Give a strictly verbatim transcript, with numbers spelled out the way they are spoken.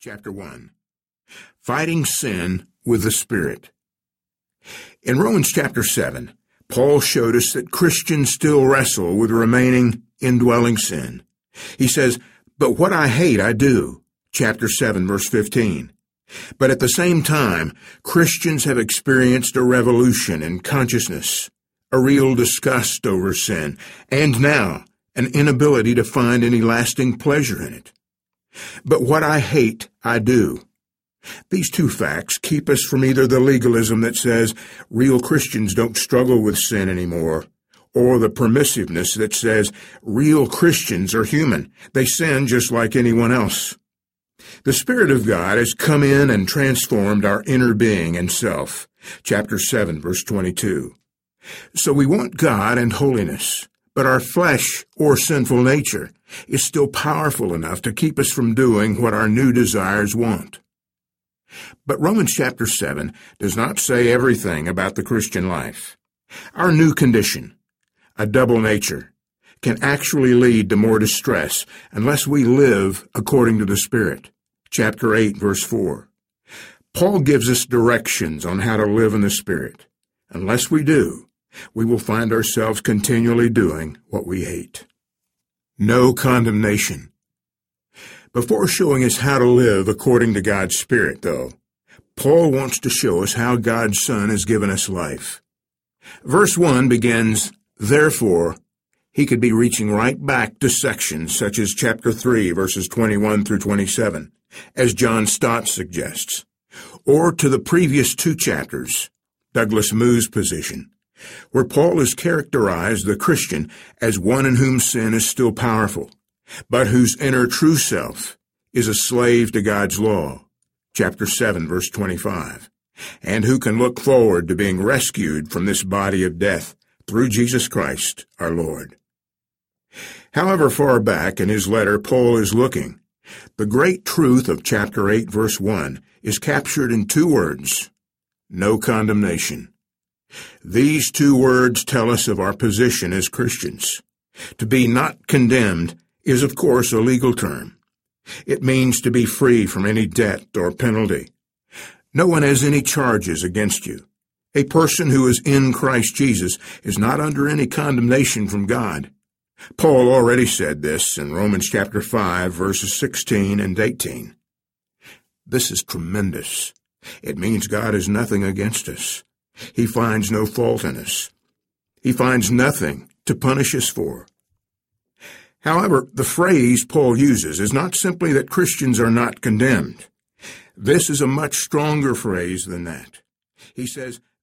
Chapter one. Fighting Sin with the Spirit. In Romans chapter seven, Paul showed us that Christians still wrestle with remaining indwelling sin. He says, "But what I hate I do," chapter seven, verse fifteen. But at the same time, Christians have experienced a revolution in consciousness, a real disgust over sin, and now an inability to find any lasting pleasure in it. But what I hate, I do. These two facts keep us from either the legalism that says real Christians don't struggle with sin anymore, or the permissiveness that says real Christians are human. They sin just like anyone else. The Spirit of God has come in and transformed our inner being and self. Chapter seven, verse twenty-two. So we want God and holiness, but our flesh or sinful nature is still powerful enough to keep us from doing what our new desires want. But Romans chapter seven does not say everything about the Christian life. Our new condition, a double nature, can actually lead to more distress unless we live according to the Spirit. Chapter eight, verse four. Paul gives us directions on how to live in the Spirit. Unless we do, we will find ourselves continually doing what we hate. No condemnation. Before showing us how to live according to God's Spirit, though, Paul wants to show us how God's Son has given us life. Verse one begins, "Therefore," he could be reaching right back to sections such as chapter three, verses twenty-one through twenty-seven, as John Stott suggests, or to the previous two chapters, Douglas Moo's position, where Paul has characterized the Christian as one in whom sin is still powerful, but whose inner true self is a slave to God's law, chapter seven, verse twenty-five, and who can look forward to being rescued from this body of death through Jesus Christ our Lord. However far back in his letter Paul is looking, the great truth of chapter eight, verse one is captured in two words: no condemnation. These two words tell us of our position as Christians. To be not condemned is, of course, a legal term. It means to be free from any debt or penalty. No one has any charges against you. A person who is in Christ Jesus is not under any condemnation from God. Paul already said this in Romans chapter five, verses sixteen and eighteen. This is tremendous. It means God has nothing against us. He finds no fault in us. He finds nothing to punish us for. However, the phrase Paul uses is not simply that Christians are not condemned. This is a much stronger phrase than that. He says,